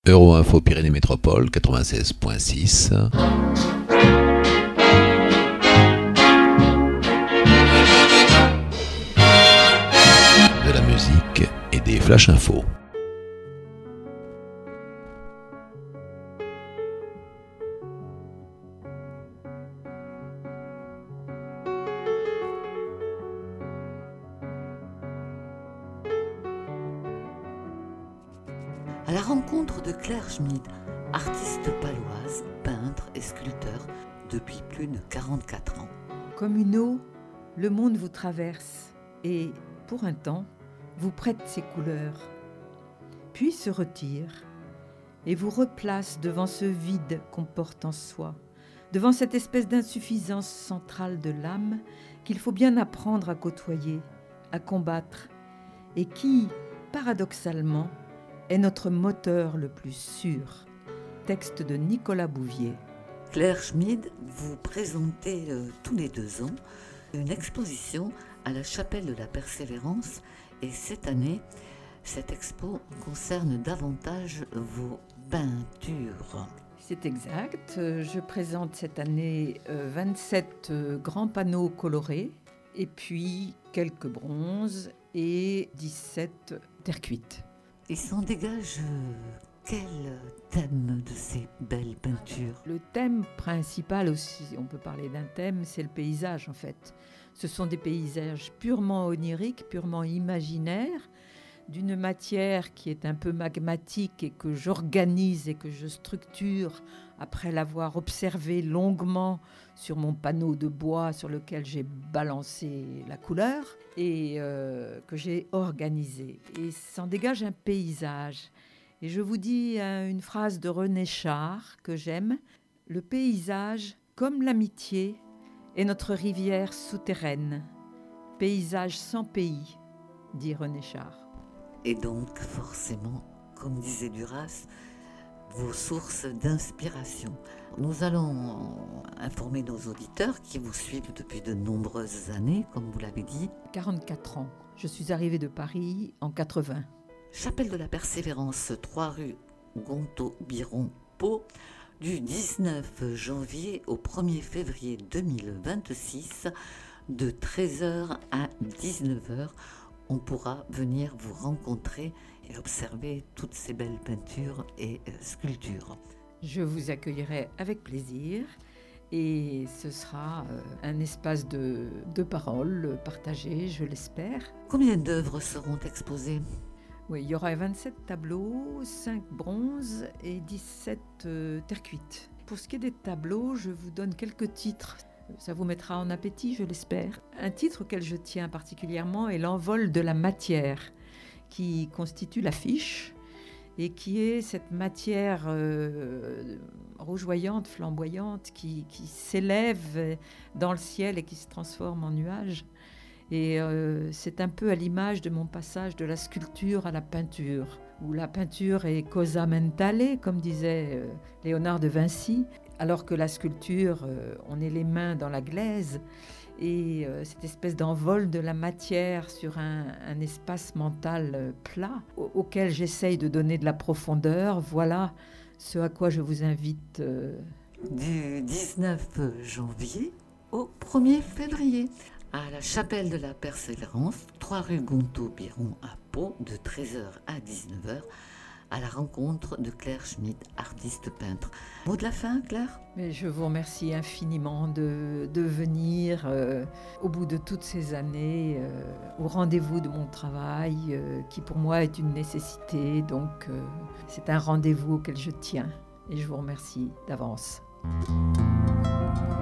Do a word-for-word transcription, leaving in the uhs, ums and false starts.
Euroinfo Pyrénées Métropole quatre-vingt-seize point six. De la musique et des flash infos. À la rencontre de Claire Schmid, artiste paloise, peintre et sculpteur depuis plus de quarante-quatre ans. Comme une eau, le monde vous traverse et, pour un temps, vous prête ses couleurs, puis se retire et vous replace devant ce vide qu'on porte en soi, devant cette espèce d'insuffisance centrale de l'âme qu'il faut bien apprendre à côtoyer, à combattre, et qui, paradoxalement, est notre moteur le plus sûr. Texte de Nicolas Bouvier. Claire Schmid, vous présentez euh, tous les deux ans une exposition à la Chapelle de la Persévérance et cette année, cette expo concerne davantage vos peintures. C'est exact. Je présente cette année euh, vingt-sept euh, grands panneaux colorés et puis quelques bronzes et dix-sept terre cuite. Il s'en dégage euh, quel thème de ces belles peintures? Le thème principal aussi, on peut parler d'un thème, c'est le paysage en fait. Ce sont des paysages purement oniriques, purement imaginaires, d'une matière qui est un peu magmatique et que j'organise et que je structure après l'avoir observé longuement sur mon panneau de bois sur lequel j'ai balancé la couleur et euh, que j'ai organisé. Et s'en dégage un paysage. Et je vous dis euh, une phrase de René Char que j'aime. Le paysage, comme l'amitié, est notre rivière souterraine. Paysage sans pays, dit René Char. Et donc, forcément, comme disait Duras, vos sources d'inspiration. Nous allons informer nos auditeurs qui vous suivent depuis de nombreuses années, comme vous l'avez dit. quarante-quatre ans. Je suis arrivée de Paris en quatre-vingts. Chapelle de la Persévérance, trois rue Gontaut-Biron, Pau, du dix-neuf janvier au premier février deux mille vingt-six, de treize heures à dix-neuf heures. On pourra venir vous rencontrer et observer toutes ces belles peintures et euh, sculptures. Je vous accueillerai avec plaisir et ce sera euh, un espace de, de parole partagé, je l'espère. Combien d'œuvres seront exposées? Oui, il y aura vingt-sept tableaux, cinq bronzes et dix-sept euh, terre cuite. Pour ce qui est des tableaux, je vous donne quelques titres. Ça vous mettra en appétit, je l'espère. Un titre auquel je tiens particulièrement est L'envol de la matière, qui constitue l'affiche et qui est cette matière euh, rougeoyante, flamboyante, qui, qui s'élève dans le ciel et qui se transforme en nuage. Et euh, c'est un peu à l'image de mon passage de la sculpture à la peinture, où la peinture est cosa mentale, comme disait euh, Léonard de Vinci, alors que la sculpture, euh, on est les mains dans la glaise, et euh, cette espèce d'envol de la matière sur un, un espace mental euh, plat, au, auquel j'essaye de donner de la profondeur, voilà ce à quoi je vous invite. Euh... Du dix-neuf janvier au premier février, à la Chapelle de la Persévérance, trois rue Gontaut-Biron à Pau, de treize heures à dix-neuf heures, à la rencontre de Claire Schmid, artiste peintre. Mot de la fin, Claire? Mais je vous remercie infiniment de, de venir euh, au bout de toutes ces années euh, au rendez-vous de mon travail, euh, qui pour moi est une nécessité. Donc euh, c'est un rendez-vous auquel je tiens et je vous remercie d'avance.